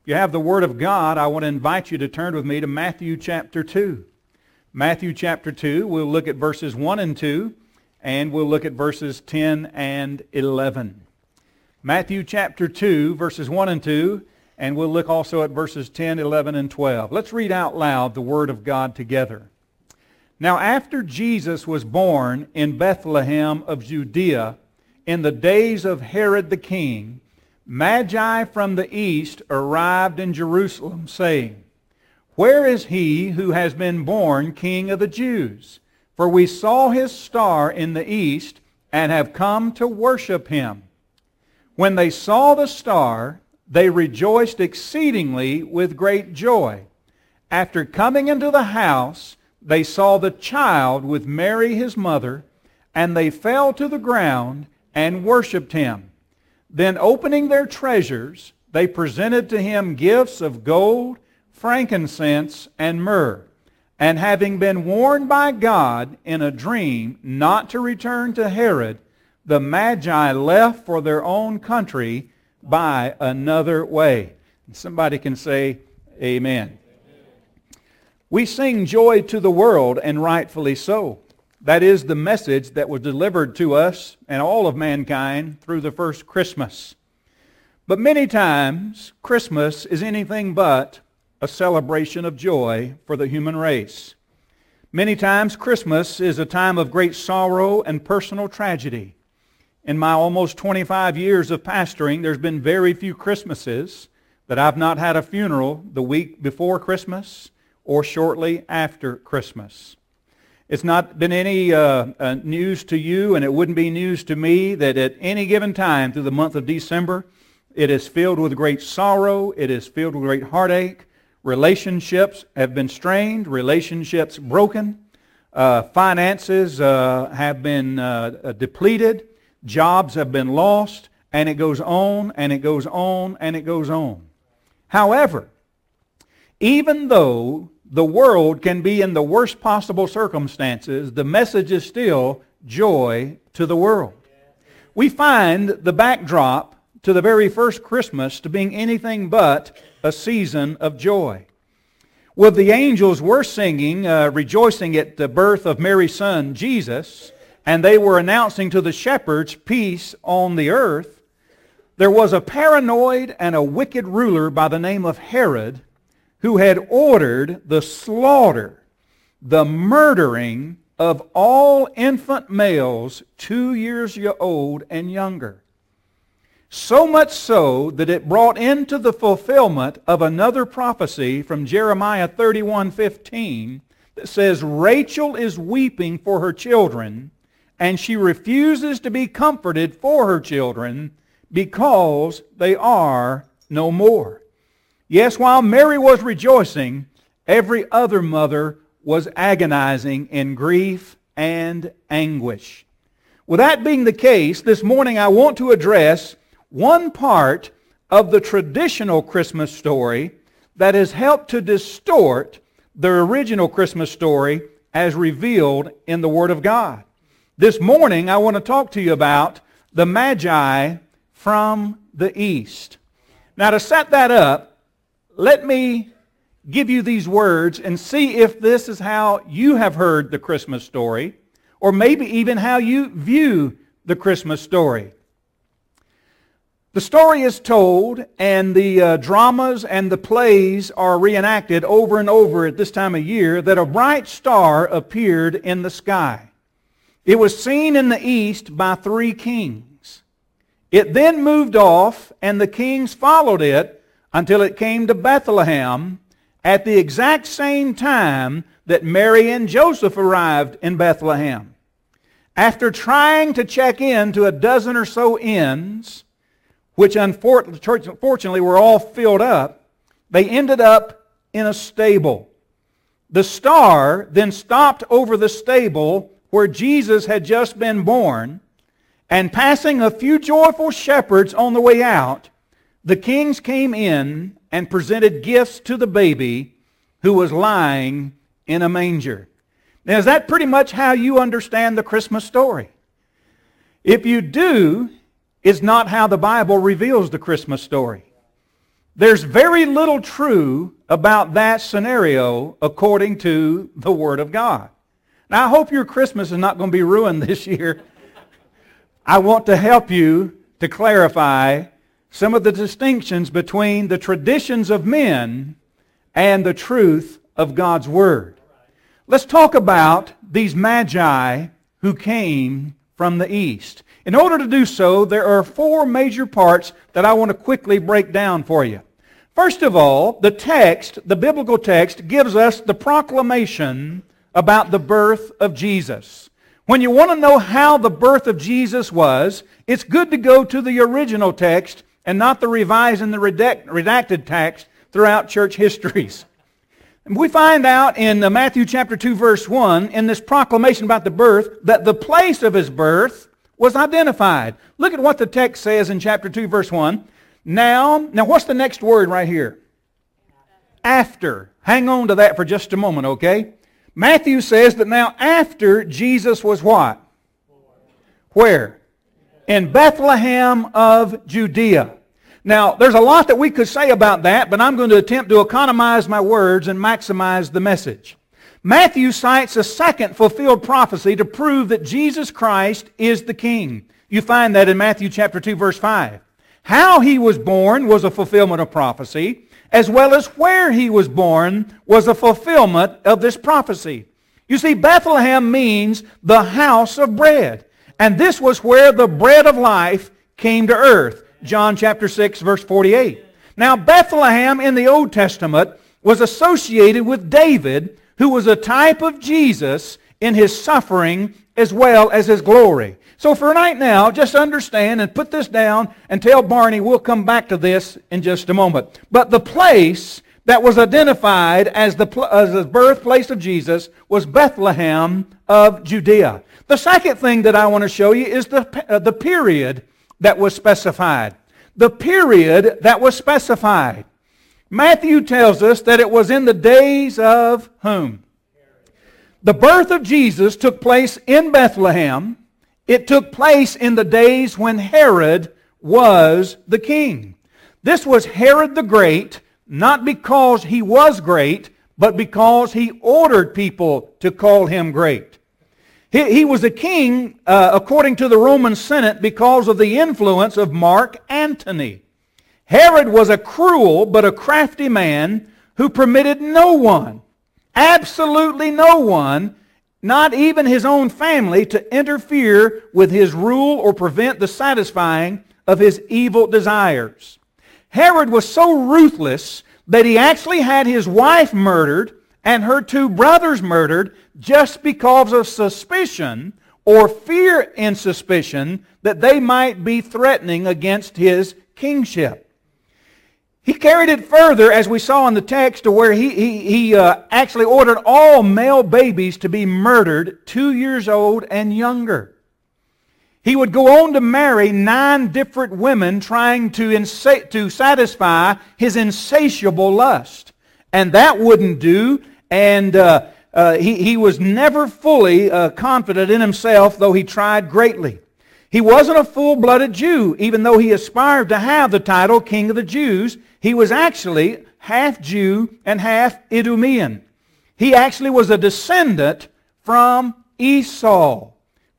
If you have the Word of God, I want to invite you to turn with me to Matthew chapter 2. Matthew chapter 2, we'll look at verses 1 and 2, and we'll look at verses 10 and 11. Matthew chapter 2, verses 1 and 2, and we'll look also at verses 10, 11, and 12. Let's read out loud the Word of God together. Now after Jesus was born in Bethlehem of Judea, in the days of Herod the king, Magi from the east arrived in Jerusalem, saying, Where is he who has been born King of the Jews? For we saw his star in the east and have come to worship him. When they saw the star, they rejoiced exceedingly with great joy. After coming into the house, they saw the child with Mary his mother, and they fell to the ground and worshipped him. Then opening their treasures, they presented to him gifts of gold, frankincense, and myrrh. And having been warned by God in a dream not to return to Herod, the Magi left for their own country by another way. Somebody can say, Amen. We sing joy to the world, and rightfully so. That is the message that was delivered to us and all of mankind through the first Christmas. But many times, Christmas is anything but a celebration of joy for the human race. Many times, Christmas is a time of great sorrow and personal tragedy. In my almost 25 years of pastoring, there's been very few Christmases that I've not had a funeral the week before Christmas or shortly after Christmas. It's not been any news to you, and it wouldn't be news to me, that at any given time through the month of December, it is filled with great sorrow, it is filled with great heartache. Relationships have been strained, relationships broken, finances have been depleted, jobs have been lost, and it goes on, and it goes on, and it goes on. However, even though the world can be in the worst possible circumstances, the message is still joy to the world. We find the backdrop to the very first Christmas to being anything but a season of joy. Well, the angels were singing, rejoicing at the birth of Mary's son, Jesus, and they were announcing to the shepherds peace on the earth. There was a paranoid and a wicked ruler by the name of Herod, who had ordered the slaughter, the murdering of all infant males 2 years old and younger. So much so that it brought into the fulfillment of another prophecy from Jeremiah 31:15 that says, Rachel is weeping for her children, and she refuses to be comforted for her children because they are no more. Yes, while Mary was rejoicing, every other mother was agonizing in grief and anguish. With that being the case, this morning I want to address one part of the traditional Christmas story that has helped to distort the original Christmas story as revealed in the Word of God. This morning I want to talk to you about the Magi from the East. Now, to set that up, let me give you these words and see if this is how you have heard the Christmas story, or maybe even how you view the Christmas story. The story is told, and the dramas and the plays are reenacted over and over at this time of year, that a bright star appeared in the sky. It was seen in the east by 3 kings. It then moved off, and the kings followed it until it came to Bethlehem at the exact same time that Mary and Joseph arrived in Bethlehem. After trying to check in to a dozen or so inns, which unfortunately were all filled up, they ended up in a stable. The star then stopped over the stable where Jesus had just been born, and passing a few joyful shepherds on the way out, the kings came in and presented gifts to the baby who was lying in a manger. Now, is that pretty much how you understand the Christmas story? If you do, it's not how the Bible reveals the Christmas story. There's very little true about that scenario according to the Word of God. Now, I hope your Christmas is not going to be ruined this year. I want to help you to clarify some of the distinctions between the traditions of men and the truth of God's Word. Let's talk about these magi who came from the east. In order to do so, there are four major parts that I want to quickly break down for you. First of all, the biblical text, gives us the proclamation about the birth of Jesus. When you want to know how the birth of Jesus was, it's good to go to the original text and not the revised and the redacted text throughout church histories. And we find out in Matthew chapter 2, verse 1, in this proclamation about the birth, that the place of his birth was identified. Look at what the text says in chapter 2, verse 1. Now what's the next word right here? After. Hang on to that for just a moment, okay? Matthew says that now after Jesus was what? Where? In Bethlehem of Judea. Now, there's a lot that we could say about that, but I'm going to attempt to economize my words and maximize the message. Matthew cites a second fulfilled prophecy to prove that Jesus Christ is the King. You find that in Matthew chapter 2, verse 5. How he was born was a fulfillment of prophecy, as well as where he was born was a fulfillment of this prophecy. You see, Bethlehem means the house of bread. And this was where the bread of life came to earth. John chapter 6, verse 48. Now, Bethlehem in the Old Testament was associated with David, who was a type of Jesus in his suffering as well as his glory. So for right now, just understand and put this down and tell Barney we'll come back to this in just a moment. But the place that was identified as the birthplace of Jesus was Bethlehem of Judea. The second thing that I want to show you is the period that was specified. The period that was specified. Matthew tells us that it was in the days of whom? The birth of Jesus took place in Bethlehem. It took place in the days when Herod was the king. This was Herod the Great, not because he was great, but because he ordered people to call him great. He was a king, according to the Roman Senate, because of the influence of Mark Antony. Herod was a cruel but a crafty man who permitted no one, absolutely no one, not even his own family, to interfere with his rule or prevent the satisfying of his evil desires. Herod was so ruthless that he actually had his wife murdered and her two brothers murdered just because of suspicion or fear in suspicion that they might be threatening against his kingship. He carried it further, as we saw in the text, to where he actually ordered all male babies to be murdered 2 years old and younger. He would go on to marry 9 different women trying to satisfy his insatiable lust. And that wouldn't do, and he was never fully confident in himself, though he tried greatly. He wasn't a full-blooded Jew, even though he aspired to have the title King of the Jews. He was actually half Jew and half Idumean. He actually was a descendant from Esau.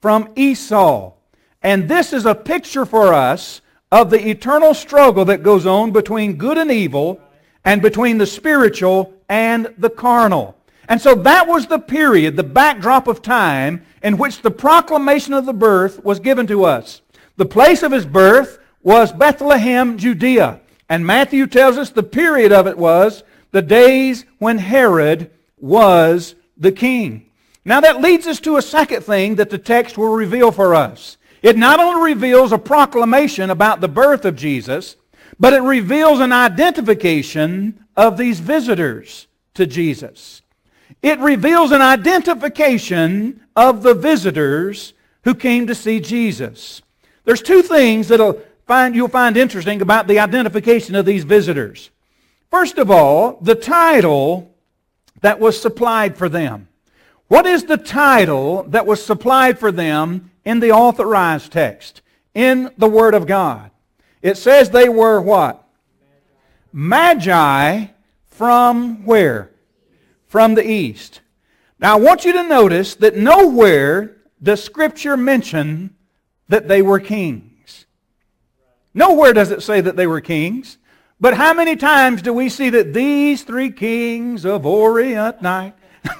And this is a picture for us of the eternal struggle that goes on between good and evil and between the spiritual and the carnal. And so that was the period, the backdrop of time in which the proclamation of the birth was given to us. The place of his birth was Bethlehem, Judea. And Matthew tells us the period of it was the days when Herod was the king. Now that leads us to a second thing that the text will reveal for us. It not only reveals a proclamation about the birth of Jesus, but it reveals an identification of these visitors to Jesus. It reveals an identification of the visitors who came to see Jesus. There's 2 things that you'll find interesting about the identification of these visitors. First of all, the title that was supplied for them. What is the title that was supplied for them in the authorized text, in the Word of God? It says they were what? Magi from where? From the east. Now I want you to notice that nowhere does Scripture mention that they were kings. Nowhere does it say that they were kings. But how many times do we see that these three kings of Orient night?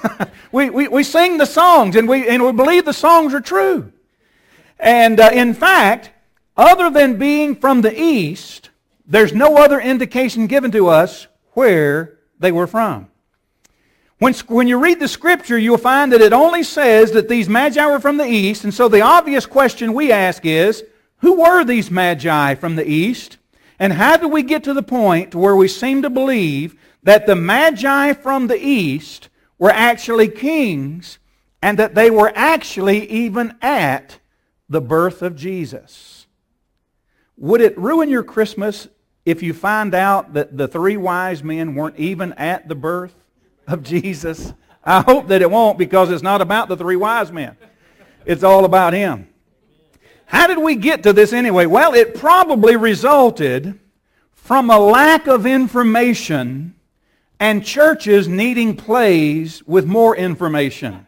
we sing the songs and we believe the songs are true. And in fact, other than being from the east, there's no other indication given to us where they were from. When you read the Scripture, you'll find that it only says that these magi were from the east, and so the obvious question we ask is, who were these magi from the east? And how do we get to the point where we seem to believe that the magi from the east were actually kings and that they were actually even at the birth of Jesus? Would it ruin your Christmas if you find out that the three wise men weren't even at the birth of Jesus? I hope that it won't, because it's not about the three wise men. It's all about Him. How did we get to this anyway? Well, it probably resulted from a lack of information and churches needing plays with more information.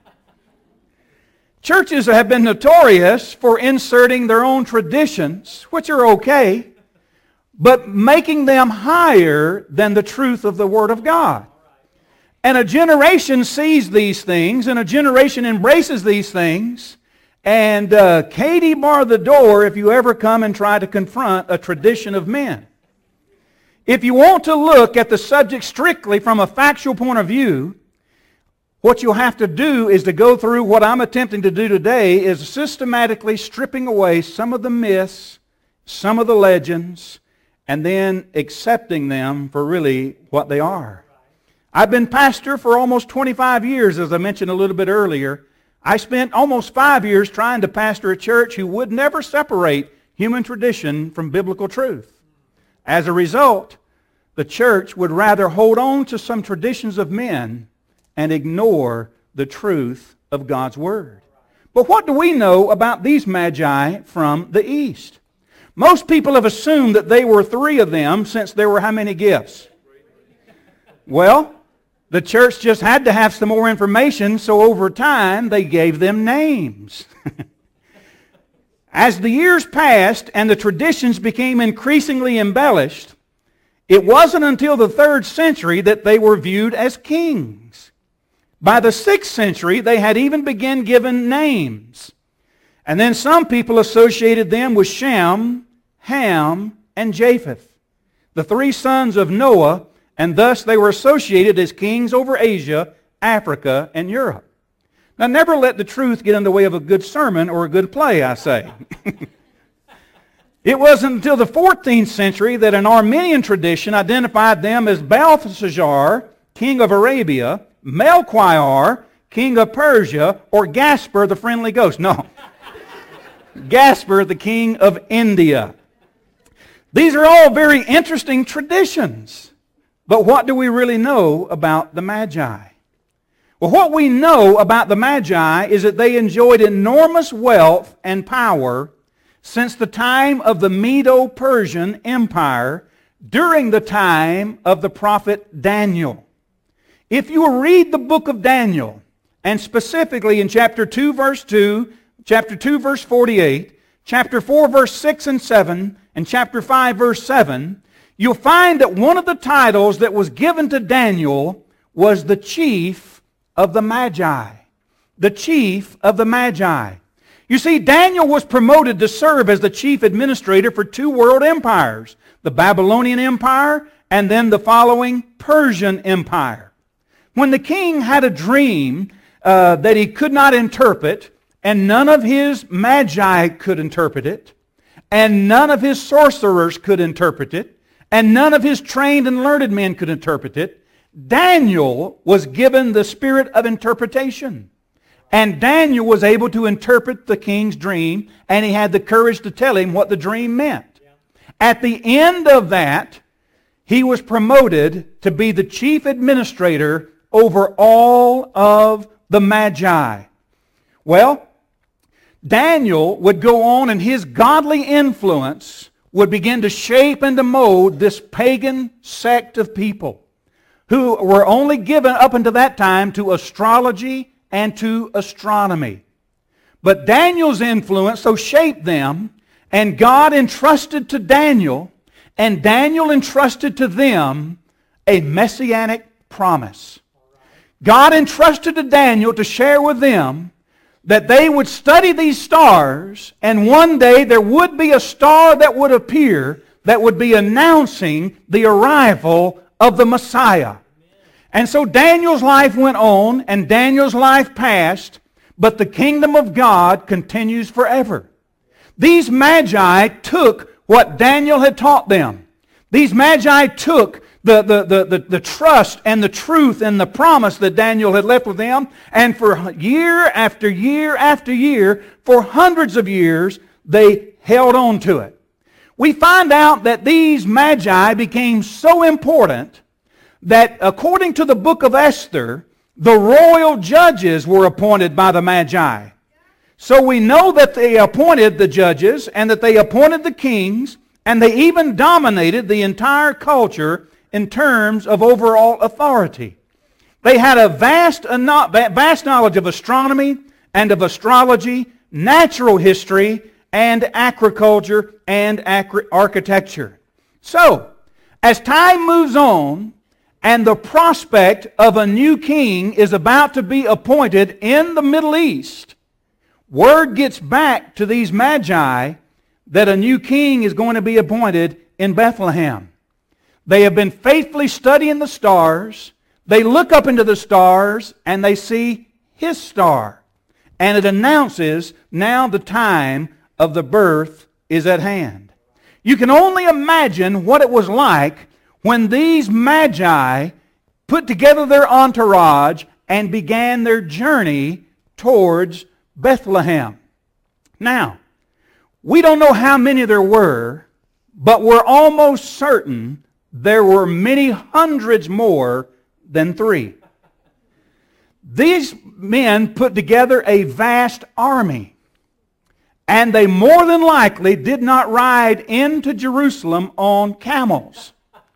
Churches have been notorious for inserting their own traditions, which are okay, but making them higher than the truth of the Word of God. And a generation sees these things, and a generation embraces these things, and Katie bar the door if you ever come and try to confront a tradition of men. If you want to look at the subject strictly from a factual point of view, what you'll have to do is to go through what I'm attempting to do today, is systematically stripping away some of the myths, some of the legends, and then accepting them for really what they are. I've been pastor for almost 25 years, as I mentioned a little bit earlier. I spent almost 5 years trying to pastor a church who would never separate human tradition from biblical truth. As a result, the church would rather hold on to some traditions of men and ignore the truth of God's Word. But what do we know about these magi from the east? Most people have assumed that they were three of them, since there were how many gifts? Well, the church just had to have some more information, so over time they gave them names. As the years passed and the traditions became increasingly embellished, it wasn't until the 3rd century that they were viewed as kings. By the 6th century, they had even begun given names. And then some people associated them with Shem, Ham, and Japheth, the three sons of Noah, and thus they were associated as kings over Asia, Africa, and Europe. Now, never let the truth get in the way of a good sermon or a good play, I say. It wasn't until the 14th century that an Armenian tradition identified them as Belshazzar, king of Arabia, Melchior, king of Persia, or Gaspar, the friendly ghost. No. Gaspar, the king of India. These are all very interesting traditions. But what do we really know about the Magi? Well, what we know about the Magi is that they enjoyed enormous wealth and power since the time of the Medo-Persian Empire, during the time of the prophet Daniel. If you read the book of Daniel, and specifically in chapter 2, verse 2, chapter 2, verse 48, chapter 4, verse 6 and 7, and chapter 5, verse 7, you'll find that one of the titles that was given to Daniel was the chief of the Magi. The chief of the Magi. You see, Daniel was promoted to serve as the chief administrator for two world empires, the Babylonian Empire and then the following Persian Empire. When the king had a dream that he could not interpret, and none of his magi could interpret it, and none of his sorcerers could interpret it, and none of his trained and learned men could interpret it, Daniel was given the spirit of interpretation. And Daniel was able to interpret the king's dream, and he had the courage to tell him what the dream meant. At the end of that, he was promoted to be the chief administrator over all of the Magi. Well, Daniel would go on, and his godly influence would begin to shape and to mold this pagan sect of people who were only given up until that time to astrology and to astronomy. But Daniel's influence so shaped them, and God entrusted to Daniel, and Daniel entrusted to them a messianic promise. God entrusted to Daniel to share with them that they would study these stars, and one day there would be a star that would appear that would be announcing the arrival of the Messiah. And so Daniel's life went on, and Daniel's life passed, but the kingdom of God continues forever. These magi took what Daniel had taught them. These magi took the trust and the truth and the promise that Daniel had left with them, and for year after year after year, for hundreds of years, they held on to it. We find out that these magi became so important that according to the book of Esther, the royal judges were appointed by the magi. So we know that they appointed the judges and that they appointed the kings, and they even dominated the entire culture in terms of overall authority. They had a vast knowledge of astronomy and of astrology, natural history, and agriculture and architecture. So, as time moves on, and the prospect of a new king is about to be appointed in the Middle East, word gets back to these magi that a new king is going to be appointed in Bethlehem. They have been faithfully studying the stars. They look up into the stars and they see his star. And it announces now the time of the birth is at hand. You can only imagine what it was like when these magi put together their entourage and began their journey towards Bethlehem. Now, we don't know how many there were, but we're almost certain there were many hundreds more than 3. These men put together a vast army, and they more than likely did not ride into Jerusalem on camels.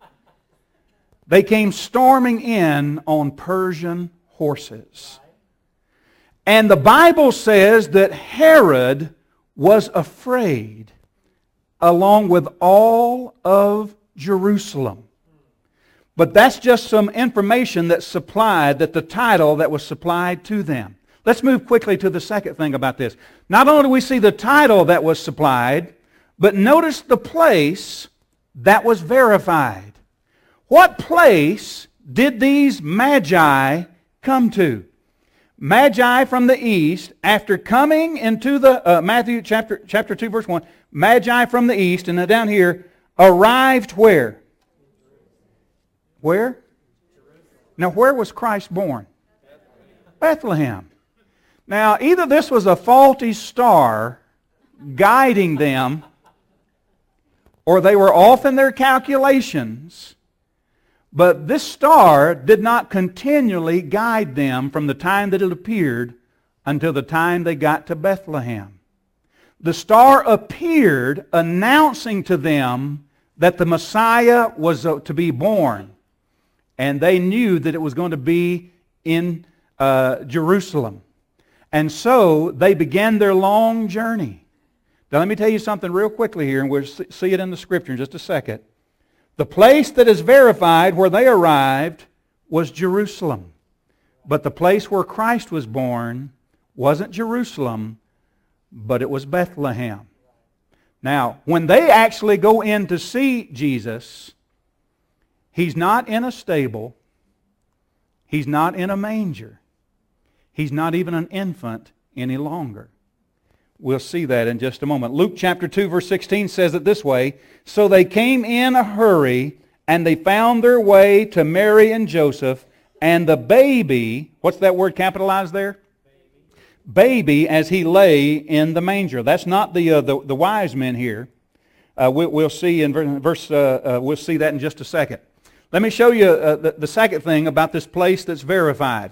They came storming in on Persian horses. And the Bible says that Herod was afraid along with all of Jerusalem. But that's just some information that's supplied, that the title that was supplied to them. Let's move quickly to the second thing about this. Not only do we see the title that was supplied, but notice the place that was verified. What place did these magi come to? Magi from the east, after coming into the Matthew chapter 2, verse 1, magi from the east, and then down here, arrived where? Where? Now, where was Christ born? Bethlehem. Now, either this was a faulty star guiding them, or they were off in their calculations. But this star did not continually guide them from the time that it appeared until the time they got to Bethlehem. The star appeared announcing to them that the Messiah was to be born. And they knew that it was going to be in Jerusalem. And so they began their long journey. Now let me tell you something real quickly here, and we'll see it in the Scripture in just a second. The place that is verified where they arrived was Jerusalem. But the place where Christ was born wasn't Jerusalem, but it was Bethlehem. Now, when they actually go in to see Jesus, He's not in a stable. He's not in a manger. He's not even an infant any longer. We'll see that in just a moment. Luke chapter 2, verse 16 says it this way, "So they came in a hurry, and they found their way to Mary and Joseph, and the baby," what's that word capitalized there? Baby, as he lay in the manger. That's not the wise men here. We'll see in verse. We'll see that in just a second. Let me show you the second thing about this place that's verified.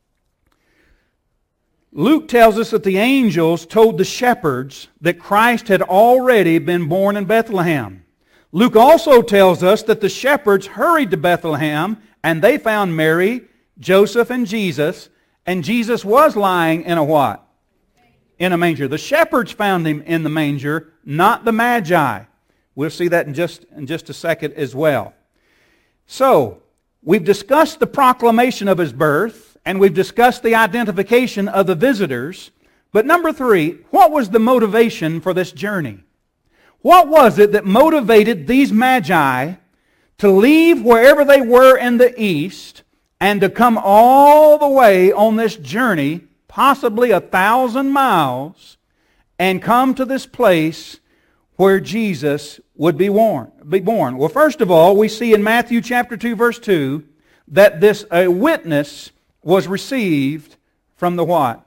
Luke tells us that the angels told the shepherds that Christ had already been born in Bethlehem. Luke also tells us that the shepherds hurried to Bethlehem and they found Mary, Joseph, and Jesus was lying in a what? In a manger. The shepherds found him in the manger, not the Magi. We'll see that in just a second as well. So, we've discussed the proclamation of his birth, and we've discussed the identification of the visitors. But number 3, what was the motivation for this journey? What was it that motivated these Magi to leave wherever they were in the east and to come all the way on this journey, possibly 1,000 miles, and come to this place where Jesus would be born? Well, first of all, we see in Matthew chapter 2, verse 2, that a witness was received from the what?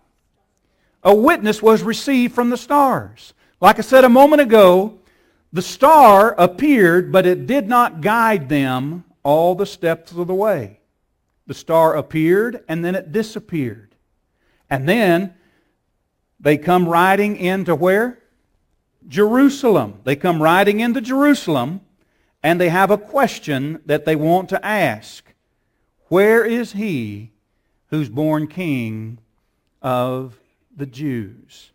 A witness was received from the stars. Like I said a moment ago, the star appeared, but it did not guide them all the steps of the way. The star appeared, and then it disappeared. And then they come riding into where? Jerusalem. They come riding into Jerusalem, and they have a question that they want to ask. Where is he who's born King of the Jews?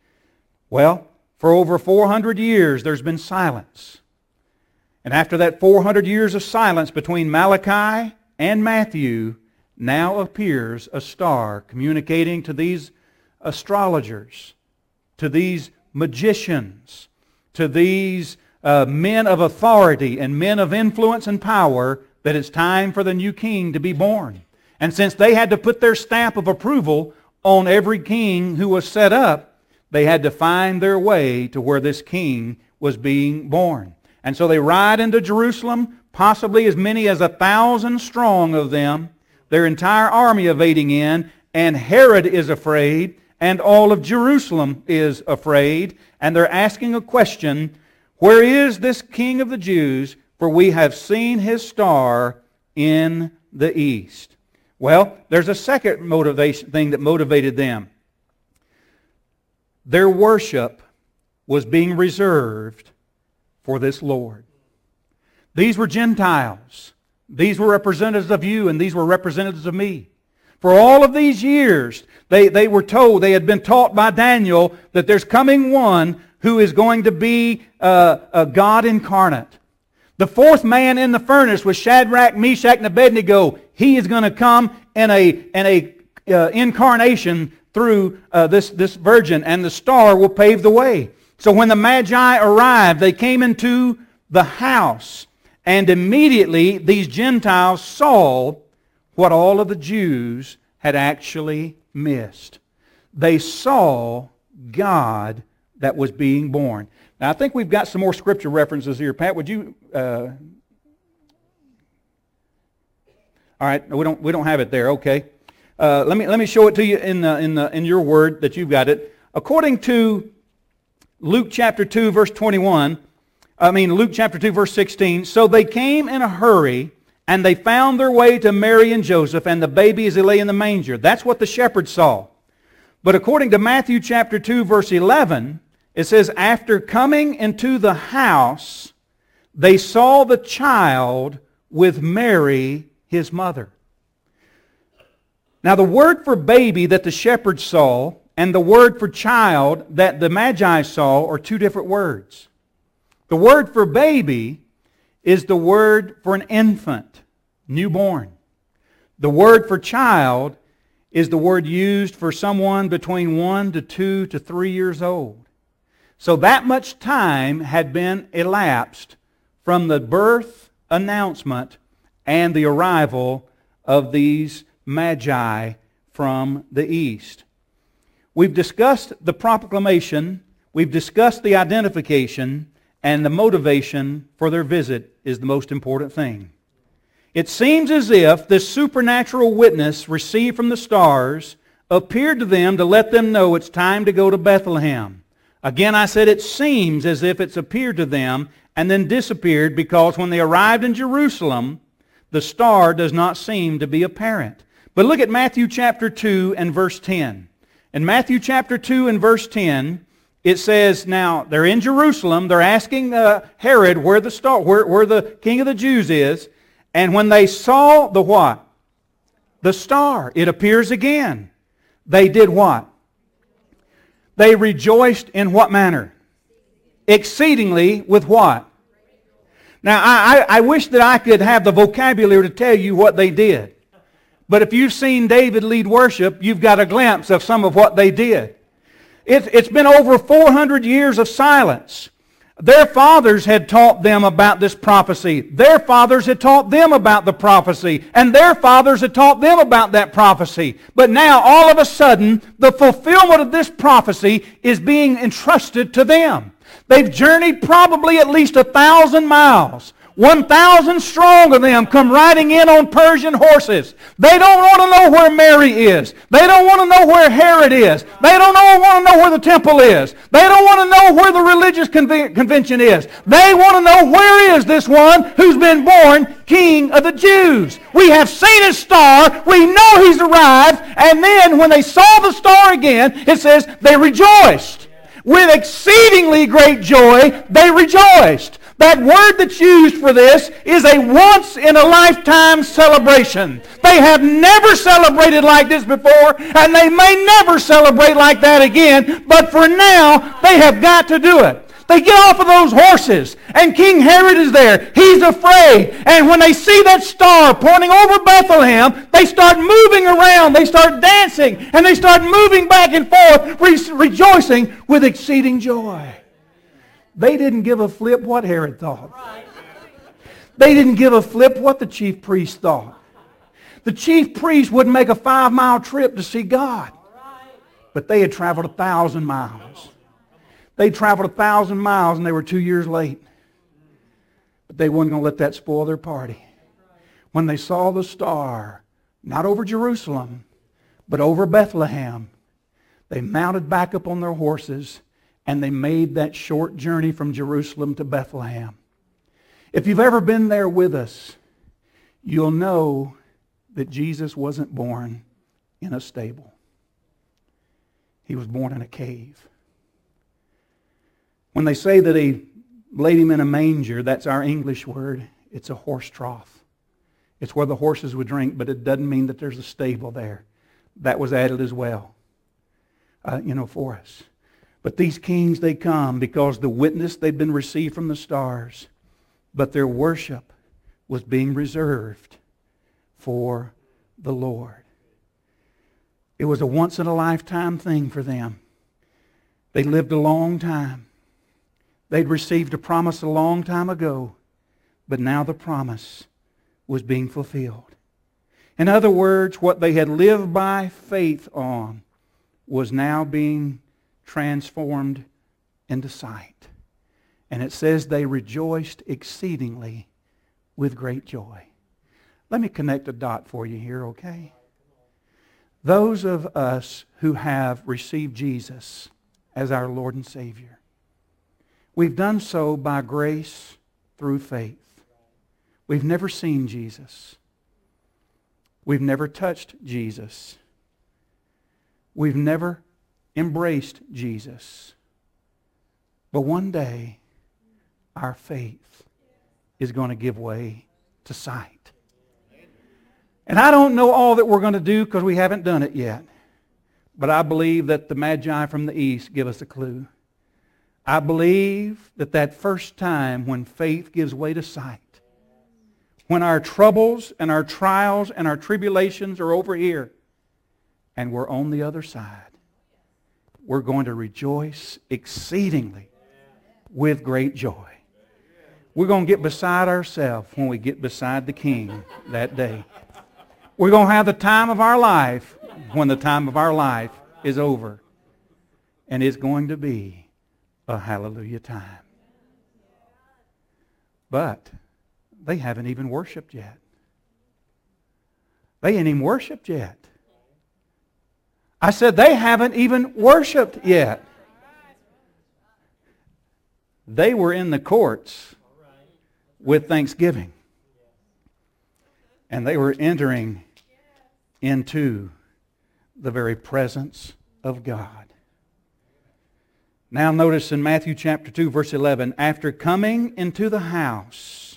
Well, for over 400 years there's been silence. And after that 400 years of silence between Malachi and Matthew, now appears a star communicating to these astrologers, to these magicians, to these men of authority and men of influence and power, that it's time for the new king to be born. And since they had to put their stamp of approval on every king who was set up, they had to find their way to where this king was being born. And so they ride into Jerusalem, possibly as many as 1,000 strong of them, their entire army evading in, and Herod is afraid, and all of Jerusalem is afraid, and they're asking a question, where is this King of the Jews? For we have seen his star in the east. Well, there's a second motivation thing that motivated them. Their worship was being reserved for this Lord. These were Gentiles. These were representatives of you, and these were representatives of me. For all of these years, they were told, they had been taught by Daniel that there's coming one who is going to be a God incarnate. The fourth man in the furnace was Shadrach, Meshach, and Abednego. He is going to come in a incarnation through this virgin, and the star will pave the way. So when the Magi arrived, they came into the house, and immediately these Gentiles saw what all of the Jews had actually missed. They saw God that was being born. Now, I think we've got some more scripture references here. Pat, would you... all right, we don't have it there. Okay, let me show it to you in your word that you've got it. According to Luke chapter 2 verse 16. So they came in a hurry, and they found their way to Mary and Joseph and the baby as he lay in the manger. That's what the shepherds saw. But according to Matthew chapter 2 verse 11, it says, after coming into the house, they saw the child with Mary, his mother. Now the word for baby that the shepherds saw and the word for child that the Magi saw are two different words. The word for baby is the word for an infant, newborn. The word for child is the word used for someone between 1 to 2 to 3 years old. So that much time had been elapsed from the birth announcement and the arrival of these Magi from the east. We've discussed the proclamation, we've discussed the identification, and the motivation for their visit is the most important thing. It seems as if this supernatural witness received from the stars appeared to them to let them know it's time to go to Bethlehem. Again, I said it seems as if it's appeared to them and then disappeared, because when they arrived in Jerusalem, the star does not seem to be apparent. But look at Matthew chapter 2 and verse 10. In Matthew chapter 2 and verse 10, It says, now, they're in Jerusalem. They're asking Herod where the star, where the king of the Jews is. And when they saw the what? The star. It appears again. They did what? They rejoiced in what manner? Exceedingly with what? Now, I wish that I could have the vocabulary to tell you what they did. But if you've seen David lead worship, you've got a glimpse of some of what they did. It's been over 400 years of silence. Their fathers had taught them about this prophecy. Their fathers had taught them about the prophecy. And their fathers had taught them about that prophecy. But now, all of a sudden, the fulfillment of this prophecy is being entrusted to them. They've journeyed probably at least 1,000 miles. 1,000 strong of them come riding in on Persian horses. They don't want to know where Mary is. They don't want to know where Herod is. They don't want to know where the temple is. They don't want to know where the religious convention is. They want to know where is this one who's been born King of the Jews. We have seen his star. We know he's arrived. And then when they saw the star again, it says they rejoiced. With exceedingly great joy, they rejoiced. That word that's used for this is a once-in-a-lifetime celebration. They have never celebrated like this before, and they may never celebrate like that again, but for now, they have got to do it. They get off of those horses, and King Herod is there. He's afraid. And when they see that star pointing over Bethlehem, they start moving around. They start dancing, and they start moving back and forth, rejoicing with exceeding joy. They didn't give a flip what Herod thought. They didn't give a flip what the chief priest thought. The chief priest wouldn't make a 5-mile trip to see God. But they had traveled 1,000 miles. They traveled 1,000 miles and they were 2 years late. But they weren't going to let that spoil their party. When they saw the star, not over Jerusalem, but over Bethlehem, they mounted back up on their horses and they made that short journey from Jerusalem to Bethlehem. If you've ever been there with us, you'll know that Jesus wasn't born in a stable. He was born in a cave. When they say that they laid him in a manger, that's our English word. It's a horse trough. It's where the horses would drink, but it doesn't mean that there's a stable there. That was added as well, for us. But these kings, they come because the witness they'd been received from the stars, but their worship was being reserved for the Lord. It was a once-in-a-lifetime thing for them. They lived a long time. They'd received a promise a long time ago, but now the promise was being fulfilled. In other words, what they had lived by faith on was now being transformed into sight. And it says they rejoiced exceedingly with great joy. Let me connect a dot for you here, okay? Those of us who have received Jesus as our Lord and Savior, we've done so by grace through faith. We've never seen Jesus. We've never touched Jesus. We've never embraced Jesus. But one day, our faith is going to give way to sight. And I don't know all that we're going to do because we haven't done it yet. But I believe that the Magi from the East give us a clue. I believe that first time when faith gives way to sight, when our troubles and our trials and our tribulations are over here and we're on the other side, we're going to rejoice exceedingly with great joy. We're going to get beside ourselves when we get beside the King that day. We're going to have the time of our life when the time of our life is over. And it's going to be a hallelujah time. But they haven't even worshiped yet. They ain't even worshiped yet. I said they haven't even worshiped yet. They were in the courts with thanksgiving. And they were entering into the very presence of God. Now notice in Matthew chapter 2, verse 11, after coming into the house,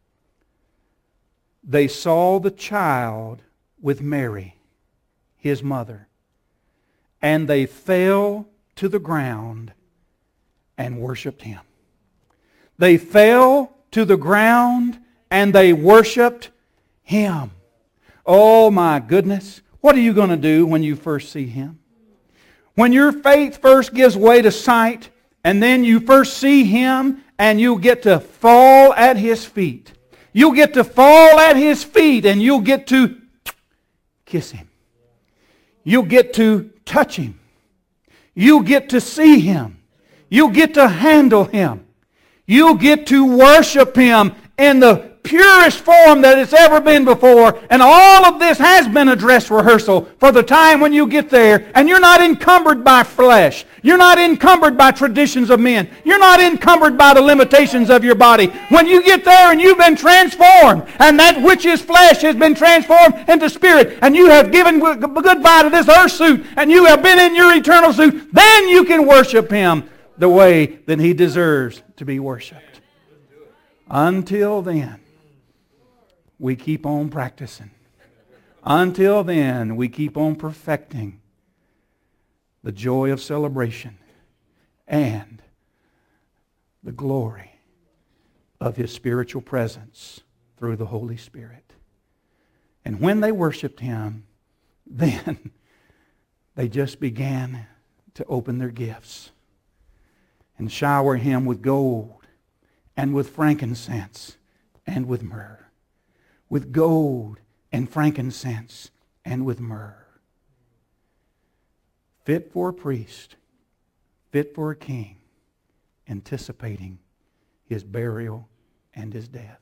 they saw the child with Mary, his mother, and they fell to the ground and worshiped Him. They fell to the ground and they worshiped Him. Oh my goodness. What are you going to do when you first see Him? When your faith first gives way to sight, and then you first see Him, and you get to fall at His feet. You'll get to fall at His feet, and you'll get to kiss Him. You'll get to touch Him. You'll get to see Him. You'll get to handle Him. You'll get to worship Him in the purest form that it's ever been before. And all of this has been a dress rehearsal for the time when you get there. And you're not encumbered by flesh. You're not encumbered by traditions of men. You're not encumbered by the limitations of your body. When you get there and you've been transformed, and that which is flesh has been transformed into spirit, and you have given goodbye to this earth suit, and you have been in your eternal suit, then you can worship Him the way that He deserves to be worshipped. Until then, we keep on practicing. Until then, we keep on perfecting the joy of celebration and the glory of His spiritual presence through the Holy Spirit. And when they worshiped Him, then they just began to open their gifts and shower Him with gold and with frankincense and with myrrh. With gold and frankincense and with myrrh. Fit for a priest, fit for a king, anticipating His burial and His death.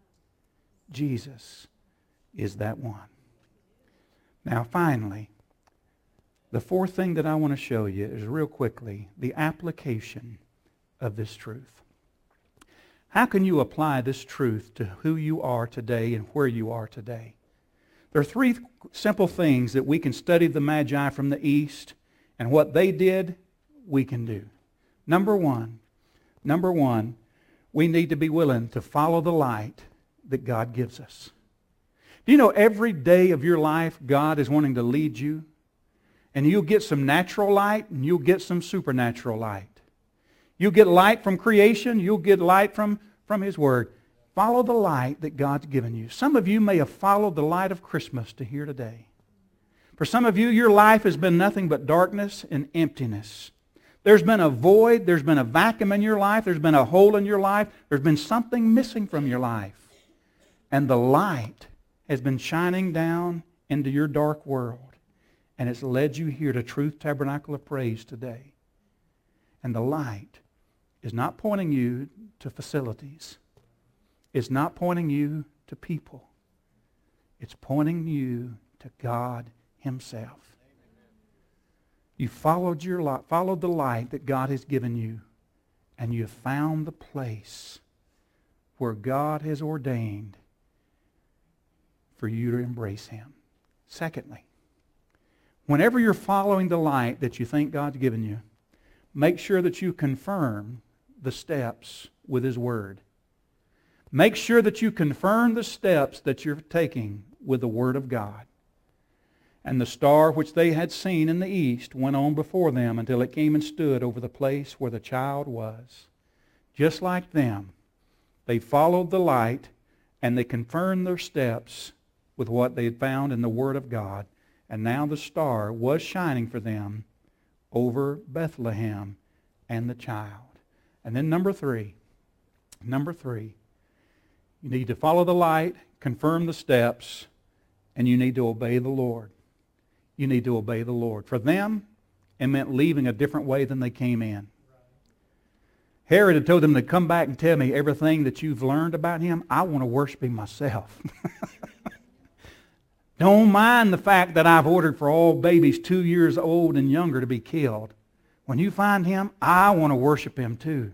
Jesus is that one. Now finally, the fourth thing that I want to show you is real quickly the application of this truth. How can you apply this truth to who you are today and where you are today? There are three simple things that we can study the Magi from the East, and what they did, we can do. Number one, we need to be willing to follow the light that God gives us. Do you know every day of your life God is wanting to lead you? And you'll get some natural light and you'll get some supernatural light. You'll get light from creation. You'll get light from His Word. Follow the light that God's given you. Some of you may have followed the light of Christmas to here today. For some of you, your life has been nothing but darkness and emptiness. There's been a void. There's been a vacuum in your life. There's been a hole in your life. There's been something missing from your life. And the light has been shining down into your dark world. And it's led you here to Truth Tabernacle of Praise today. And the light is not pointing you to facilities. It's not pointing you to people. It's pointing you to God Himself. You followed the light that God has given you, and you have found the place where God has ordained for you to embrace Him. Secondly, whenever you're following the light that you think God's given you, make sure that you confirm the steps with His Word. Make sure that you confirm the steps that you're taking with the Word of God. And the star which they had seen in the east went on before them until it came and stood over the place where the child was. Just like them, they followed the light and they confirmed their steps with what they had found in the Word of God. And now the star was shining for them over Bethlehem and the child. And then number three, you need to follow the light, confirm the steps, and you need to obey the Lord. You need to obey the Lord. For them, it meant leaving a different way than they came in. Herod had told them to come back and tell me everything that you've learned about Him. I want to worship Him myself. Don't mind the fact that I've ordered for all babies 2 years old and younger to be killed. When you find Him, I want to worship Him too.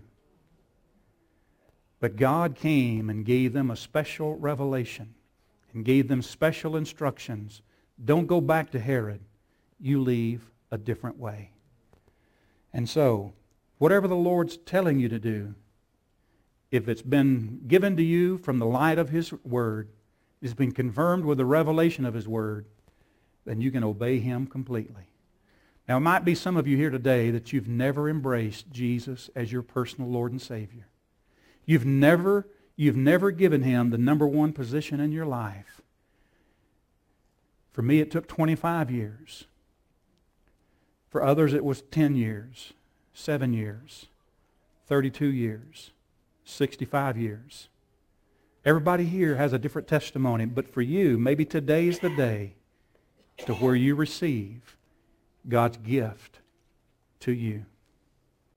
But God came and gave them a special revelation and gave them special instructions. Don't go back to Herod. You leave a different way. And so, Whatever the Lord's telling you to do, if it's been given to you from the light of His Word, it's been confirmed with the revelation of His Word, then you can obey Him completely. Now, it might be some of you here today that you've never embraced Jesus as your personal Lord and Savior. You've never given Him the number one position in your life. For me, it took 25 years. For others, it was 10 years, 7 years, 32 years, 65 years. Everybody here has a different testimony, but for you, maybe today's the day to where you receive God's gift to you.